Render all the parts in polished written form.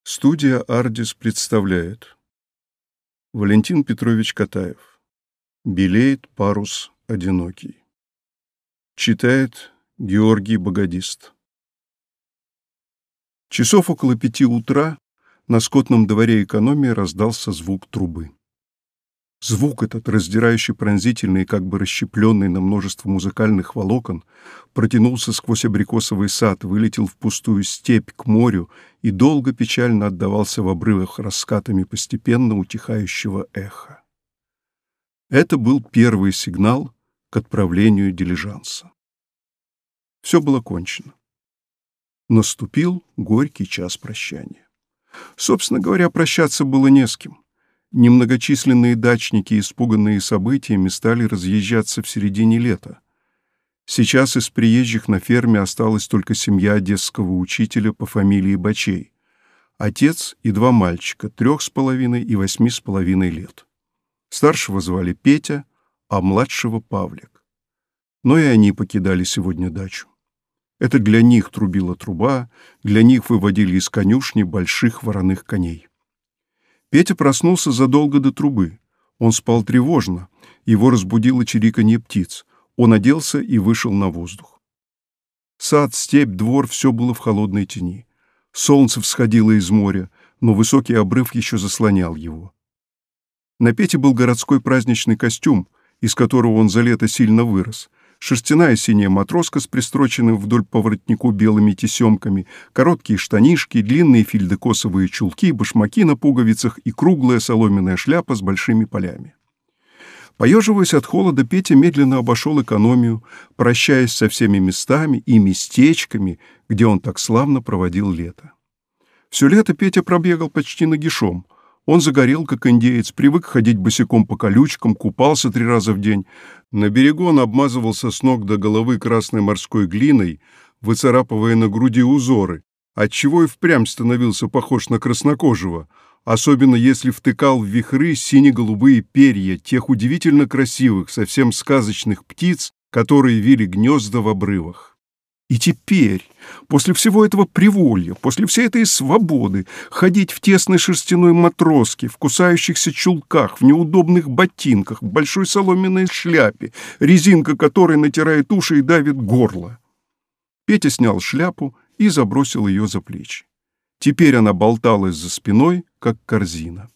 Студия «Ардис» представляет Валентин Петрович Катаев. Белеет парус одинокий. Читает Георгий Богодист. Часов около 5 утра на скотном дворе экономии раздался звук трубы. Звук этот, раздирающий пронзительный и как бы расщепленный на множество музыкальных волокон, протянулся сквозь абрикосовый сад, вылетел в пустую степь к морю и долго печально отдавался в обрывах раскатами постепенно утихающего эха. Это был первый сигнал к отправлению дилижанса. Все было кончено. Наступил горький час прощания. Собственно говоря, прощаться было не с кем. Немногочисленные дачники, испуганные событиями, стали разъезжаться в середине лета. Сейчас из приезжих на ферме осталась только семья одесского учителя по фамилии Бачей. Отец и 2 мальчика, 3,5 и 8,5 лет. Старшего звали Петя, а младшего Павлик. Но и они покидали сегодня дачу. Это для них трубила труба, для них выводили из конюшни больших вороных коней. Петя проснулся задолго до трубы. Он спал тревожно, его разбудило чириканье птиц. Он оделся и вышел на воздух. Сад, степь, двор — все было в холодной тени. Солнце всходило из моря, но высокий обрыв еще заслонял его. На Пете был городской праздничный костюм, из которого он за лето сильно вырос. Шерстяная синяя матроска с пристроченным вдоль по воротнику белыми тесемками, короткие штанишки, длинные фельдекосовые чулки, башмаки на пуговицах и круглая соломенная шляпа с большими полями. Поеживаясь от холода, Петя медленно обошел экономию, прощаясь со всеми местами и местечками, где он так славно проводил лето. Все лето Петя пробегал почти нагишом. Он загорел, как индеец, привык ходить босиком по колючкам, купался 3 раза в день. На берегу он обмазывался с ног до головы красной морской глиной, выцарапывая на груди узоры, отчего и впрямь становился похож на краснокожего, особенно если втыкал в вихры сине-голубые перья тех удивительно красивых, совсем сказочных птиц, которые вили гнезда в обрывах. И теперь, после всего этого приволья, после всей этой свободы, ходить в тесной шерстяной матроске, в кусающихся чулках, в неудобных ботинках, в большой соломенной шляпе, резинка которой натирает уши и давит горло. Петя снял шляпу и забросил ее за плечи. Теперь она болталась за спиной, как корзина.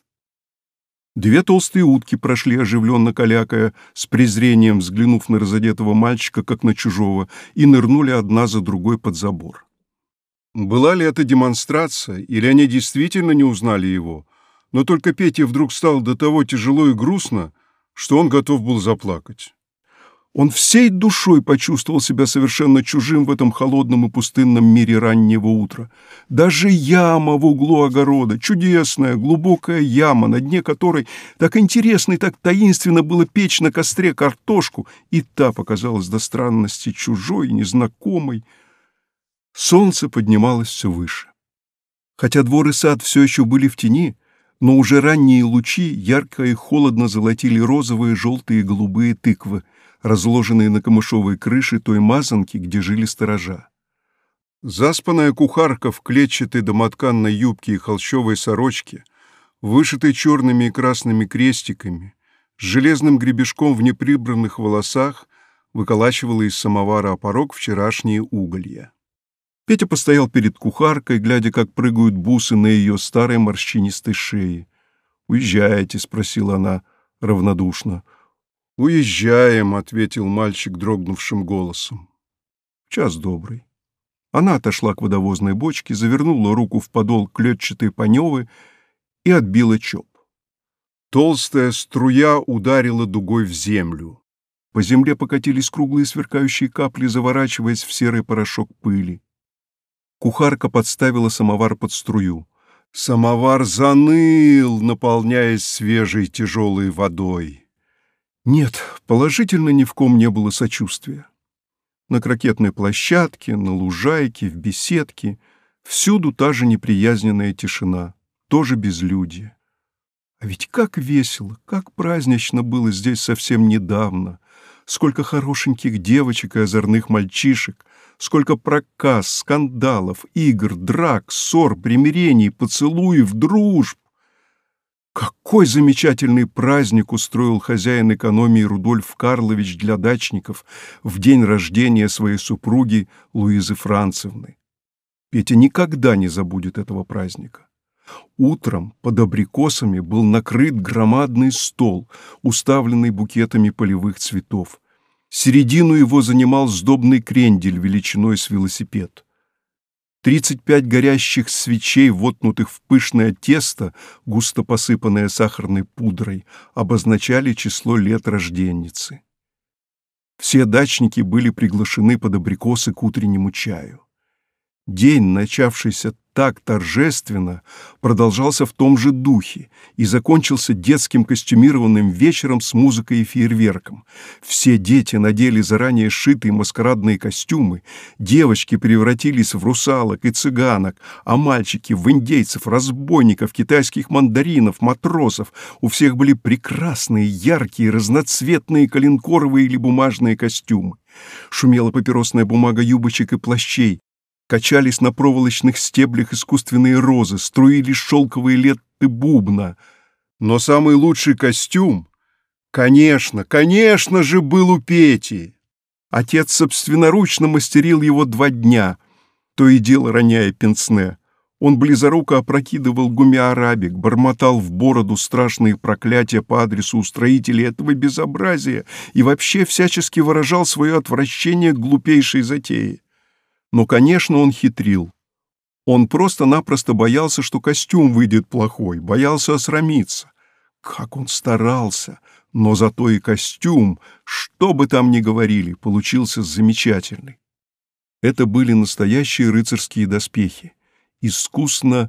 2 толстые утки прошли, оживленно калякая, с презрением взглянув на разодетого мальчика, как на чужого, и нырнули одна за другой под забор. Была ли это демонстрация, или они действительно не узнали его, но только Пете вдруг стало до того тяжело и грустно, что он готов был заплакать. Он всей душой почувствовал себя совершенно чужим в этом холодном и пустынном мире раннего утра. Даже яма в углу огорода, чудесная, глубокая яма, на дне которой так интересно и так таинственно было печь на костре картошку, и та показалась до странности чужой и незнакомой. Солнце поднималось все выше. Хотя двор и сад все еще были в тени, но уже ранние лучи ярко и холодно золотили розовые, желтые и голубые тыквы, разложенные на камышовой крыше той мазанки, где жили сторожа. Заспанная кухарка в клетчатой домотканной юбке и холщовой сорочке, вышитой черными и красными крестиками, с железным гребешком в неприбранных волосах, выколачивала из самовара о порог вчерашние уголья. Петя постоял перед кухаркой, глядя, как прыгают бусы на ее старой морщинистой шее. «Уезжаете?» — спросила она равнодушно. «Уезжаем», — ответил мальчик дрогнувшим голосом. «Час добрый». Она отошла к водовозной бочке, завернула руку в подол клетчатой паневы и отбила чоп. Толстая струя ударила дугой в землю. По земле покатились круглые сверкающие капли, заворачиваясь в серый порошок пыли. Кухарка подставила самовар под струю. Самовар заныл, наполняясь свежей тяжелой водой. Нет, положительно ни в ком не было сочувствия. На крокетной площадке, на лужайке, в беседке всюду та же неприязненная тишина, тоже безлюдье. А ведь как весело, как празднично было здесь совсем недавно. Сколько хорошеньких девочек и озорных мальчишек, сколько проказ, скандалов, игр, драк, ссор, примирений, поцелуев, дружб. Какой замечательный праздник устроил хозяин экономии Рудольф Карлович для дачников в день рождения своей супруги Луизы Францевны. Петя никогда не забудет этого праздника. Утром под абрикосами был накрыт громадный стол, уставленный букетами полевых цветов. Середину его занимал сдобный крендель величиной с велосипед. 35 горящих свечей, воткнутых в пышное тесто, густо посыпанное сахарной пудрой, обозначали число лет рожденницы. Все дачники были приглашены под абрикосы к утреннему чаю. День, начавшийся так торжественно, продолжался в том же духе и закончился детским костюмированным вечером с музыкой и фейерверком. Все дети надели заранее сшитые маскарадные костюмы, девочки превратились в русалок и цыганок, а мальчики — в индейцев, разбойников, китайских мандаринов, матросов. У всех были прекрасные, яркие, разноцветные коленкоровые или бумажные костюмы. Шумела папиросная бумага юбочек и плащей. Качались на проволочных стеблях искусственные розы, струились шелковые ленты бубна. Но самый лучший костюм, конечно же, был у Пети. Отец собственноручно мастерил его 2 дня, то и дело роняя пенсне. Он близоруко опрокидывал гуми-арабик, бормотал в бороду страшные проклятия по адресу устроителей этого безобразия и вообще всячески выражал свое отвращение к глупейшей затее. Но, конечно, он хитрил. Он просто-напросто боялся, что костюм выйдет плохой, боялся осрамиться. Как он старался, но зато и костюм, что бы там ни говорили, получился замечательный. Это были настоящие рыцарские доспехи, искусно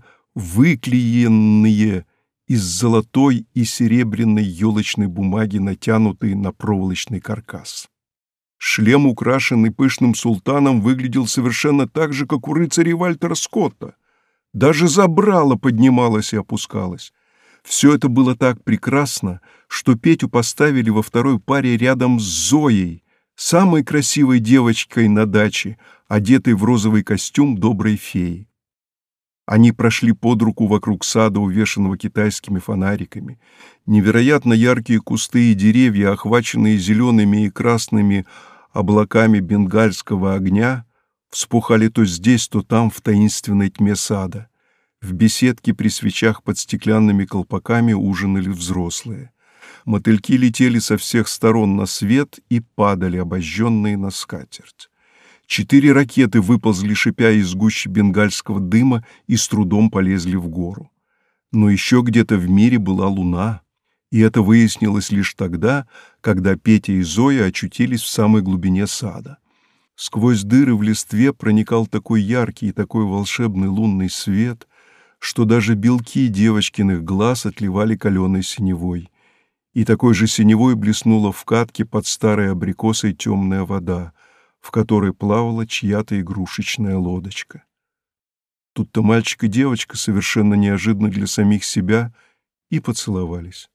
выклеенные из золотой и серебряной елочной бумаги, натянутые на проволочный каркас. Шлем, украшенный пышным султаном, выглядел совершенно так же, как у рыцарей Вальтера Скотта. Даже забрало поднималось и опускалось. Все это было так прекрасно, что Петю поставили во второй паре рядом с Зоей, самой красивой девочкой на даче, одетой в розовый костюм доброй феи. Они прошли под руку вокруг сада, увешанного китайскими фонариками. Невероятно яркие кусты и деревья, охваченные зелеными и красными облаками бенгальского огня, вспухали то здесь, то там в таинственной тьме сада. В беседке при свечах под стеклянными колпаками ужинали взрослые. Мотыльки летели со всех сторон на свет и падали, обожженные на скатерть. 4 ракеты выползли, шипя из гущи бенгальского дыма, и с трудом полезли в гору. Но еще где-то в мире была луна, и это выяснилось лишь тогда, когда Петя и Зоя очутились в самой глубине сада. Сквозь дыры в листве проникал такой яркий и такой волшебный лунный свет, что даже белки девочкиных глаз отливали каленой синевой, и такой же синевой блеснула в катке под старой абрикосой темная вода, в которой плавала чья-то игрушечная лодочка. Тут-то мальчик и девочка, совершенно неожиданно для самих себя, и поцеловались.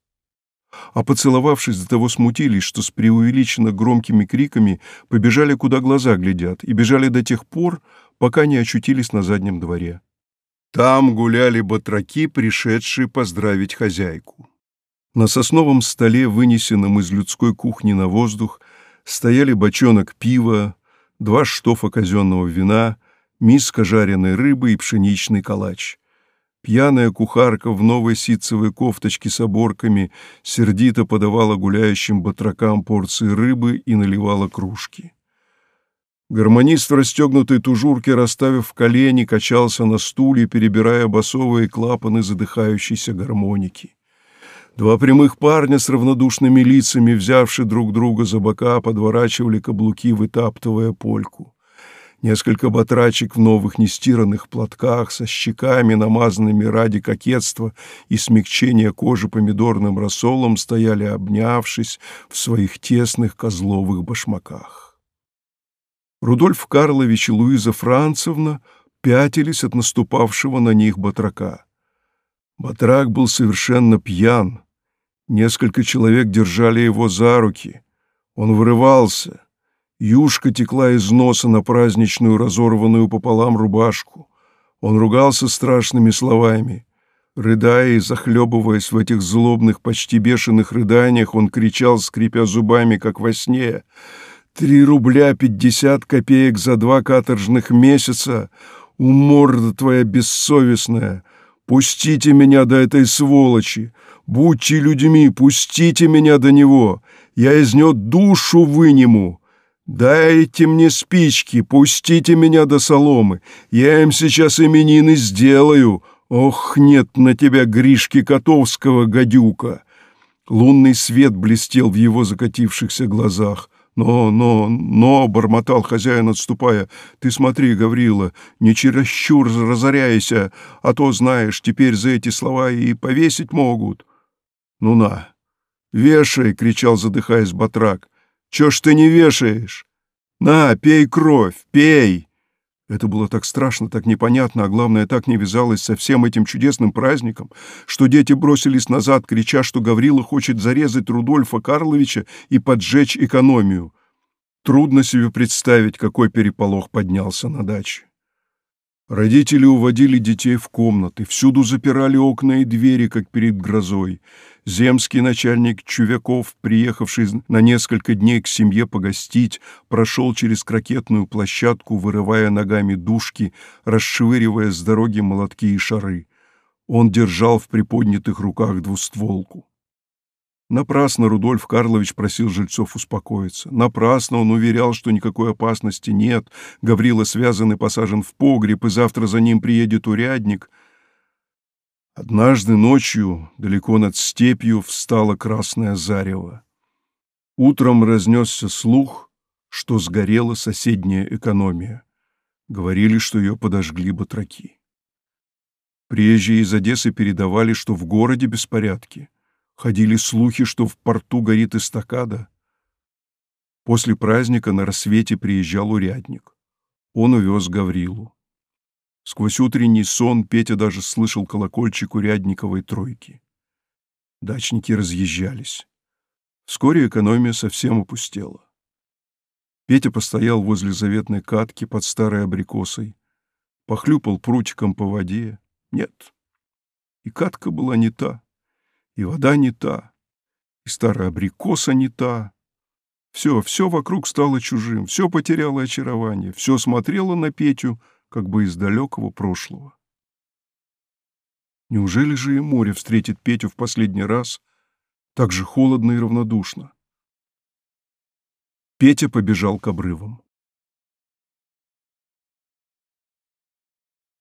А поцеловавшись, до того смутились, что с преувеличенно громкими криками побежали, куда глаза глядят, и бежали до тех пор, пока не очутились на заднем дворе. Там гуляли батраки, пришедшие поздравить хозяйку. На сосновом столе, вынесенном из людской кухни на воздух, стояли бочонок пива, 2 штофа казенного вина, миска жареной рыбы и пшеничный калач. Пьяная кухарка в новой ситцевой кофточке с оборками сердито подавала гуляющим батракам порции рыбы и наливала кружки. Гармонист в расстегнутой тужурке, расставив колени, качался на стуле, перебирая басовые клапаны задыхающейся гармоники. 2 прямых парня с равнодушными лицами, взявши друг друга за бока, подворачивали каблуки, вытаптывая польку. Несколько батрачек в новых нестиранных платках, со щеками, намазанными ради кокетства и смягчения кожи помидорным рассолом, стояли, обнявшись в своих тесных козловых башмаках. Рудольф Карлович и Луиза Францевна пятились от наступавшего на них батрака. Батрак был совершенно пьян. Несколько человек держали его за руки. Он вырывался. Юшка текла из носа на праздничную разорванную пополам рубашку. Он ругался страшными словами. Рыдая и захлебываясь в этих злобных, почти бешеных рыданиях, он кричал, скрипя зубами, как во сне: 3 рубля 50 копеек за 2 каторжных месяца! У морда твоя бессовестная! Пустите меня до этой сволочи! Будьте людьми, пустите меня до него! Я из него душу выниму! Дайте мне спички, пустите меня до соломы! Я им сейчас именины сделаю! Ох, нет на тебя Гришки Котовского, гадюка!» Лунный свет блестел в его закатившихся глазах. «Но», — бормотал хозяин, отступая, — «ты смотри, Гаврила, не чересчур разоряйся, а то, знаешь, теперь за эти слова и повесить могут». «Ну на, вешай!» — кричал, задыхаясь, батрак. «Чё ж ты не вешаешь? На, пей кровь, пей!» Это было так страшно, так непонятно, а главное, так не вязалось со всем этим чудесным праздником, что дети бросились назад, крича, что Гаврила хочет зарезать Рудольфа Карловича и поджечь экономию. Трудно себе представить, какой переполох поднялся на даче. Родители уводили детей в комнаты, всюду запирали окна и двери, как перед грозой. Земский начальник Чувяков, приехавший на несколько дней к семье погостить, прошел через крокетную площадку, вырывая ногами дужки, расшвыривая с дороги молотки и шары. Он держал в приподнятых руках двустволку. Напрасно Рудольф Карлович просил жильцов успокоиться. Напрасно он уверял, что никакой опасности нет. Гаврила связан и посажен в погреб, и завтра за ним приедет урядник. Однажды ночью, далеко над степью, встало красное зарево. Утром разнесся слух, что сгорела соседняя экономия. Говорили, что ее подожгли батраки. Приезжие из Одессы передавали, что в городе беспорядки. Ходили слухи, что в порту горит эстакада. После праздника на рассвете приезжал урядник. Он увез Гаврилу. Сквозь утренний сон Петя даже слышал колокольчик урядниковой тройки. Дачники разъезжались. Вскоре экономия совсем опустела. Петя постоял возле заветной катки под старой абрикосой, похлюпал прутиком по воде. Нет, и катка была не та. И вода не та, и старая абрикоса не та. Все вокруг стало чужим, все потеряло очарование, все смотрело на Петю, как бы из далекого прошлого. Неужели же и море встретит Петю в последний раз так же холодно и равнодушно? Петя побежал к обрывам.